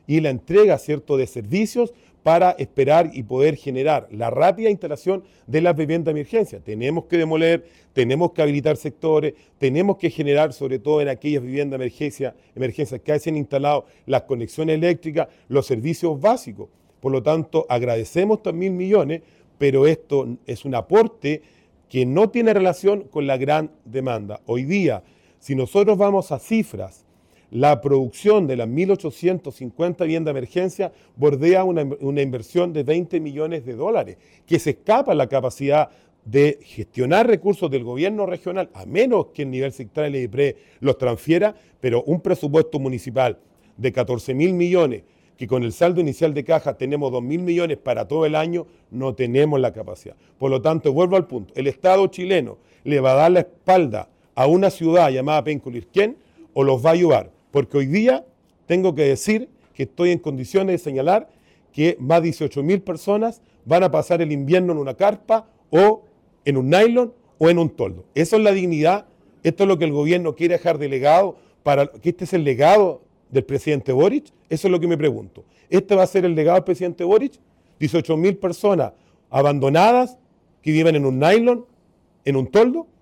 y la entrega, ¿cierto?, de servicios para esperar y poder generar la rápida instalación de las viviendas de emergencia. Tenemos que demoler, tenemos que habilitar sectores, tenemos que generar, sobre todo en aquellas viviendas de emergencia que se han instalado las conexiones eléctricas, los servicios básicos. Por lo tanto, agradecemos estos 1.000 millones, pero esto es un aporte que no tiene relación con la gran demanda. Hoy día, si nosotros vamos a cifras, la producción de las 1.850 viviendas de emergencia bordea una inversión de 20 millones de dólares, que se escapa la capacidad de gestionar recursos del gobierno regional, a menos que el nivel sectorial y IPRE los transfiera, pero un presupuesto municipal de 14.000 millones, que con el saldo inicial de caja tenemos 2.000 millones para todo el año, no tenemos la capacidad. Por lo tanto, vuelvo al punto, el Estado chileno le va a dar la espalda a una ciudad llamada Penco-Lirquén o los va a ayudar. Porque hoy día tengo que decir que estoy en condiciones de señalar que más de 18.000 personas van a pasar el invierno en una carpa o en un nylon o en un toldo. Eso es la dignidad, esto es lo que el gobierno quiere dejar de legado, para que este es el legado del presidente Boric. Eso es lo que me pregunto. ¿Este va a ser el legado del presidente Boric? 18.000 personas abandonadas que viven en un nylon, en un toldo.